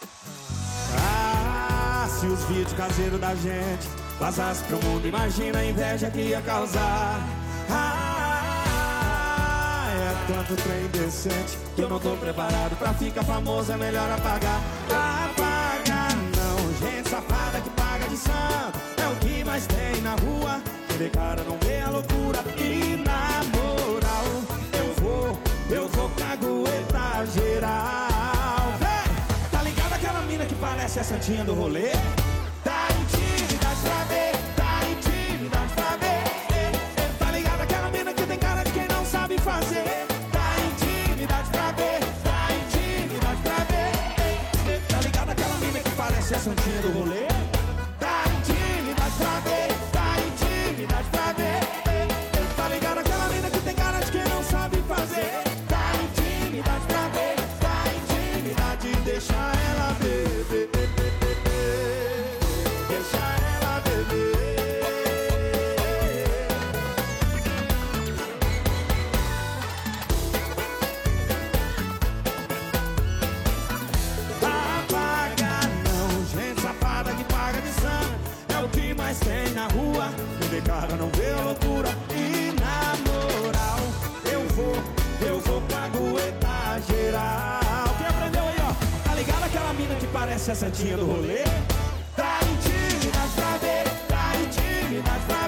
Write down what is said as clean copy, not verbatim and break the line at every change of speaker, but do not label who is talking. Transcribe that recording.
Ah, se os vídeos caseiros da gente vazasse pro mundo, imagina a inveja que ia causar. Ah, é tanto trem decente que eu não tô preparado pra ficar famoso, é melhor apagar. Apagar não, gente safada que paga de santo é o que mais tem na rua. Quem vê cara não vê a loucura. E na moral, eu vou caguetar geral. Vem! Tá ligado aquela mina que parece a santinha do rolê? Tá intimidade pra ver, tá intimidade pra ver. Tá ligado aquela mina que tem cara de quem não sabe fazer? Tá intimidade pra ver, tá intimidade pra ver. Tá ligado aquela mina que parece a santinha do rolê? Tá intimidade pra ver, tá intimidade pra ver. Tá ligado aquela mina que tem cara de quem não sabe fazer? Tá intimidade pra ver, tá intimidade, deixa ela beber. Deixa ela beber. Apaga não, gente safada que paga de sangue é o que mais tem na rua. Quem vê cara não vê a loucura. E na moral, eu vou caguetar geral. Quem aprendeu aí, ó? Tá ligado aquela mina que parece a santinha do rolê? Tá intimidade pra ver, tá intimidade pra ver.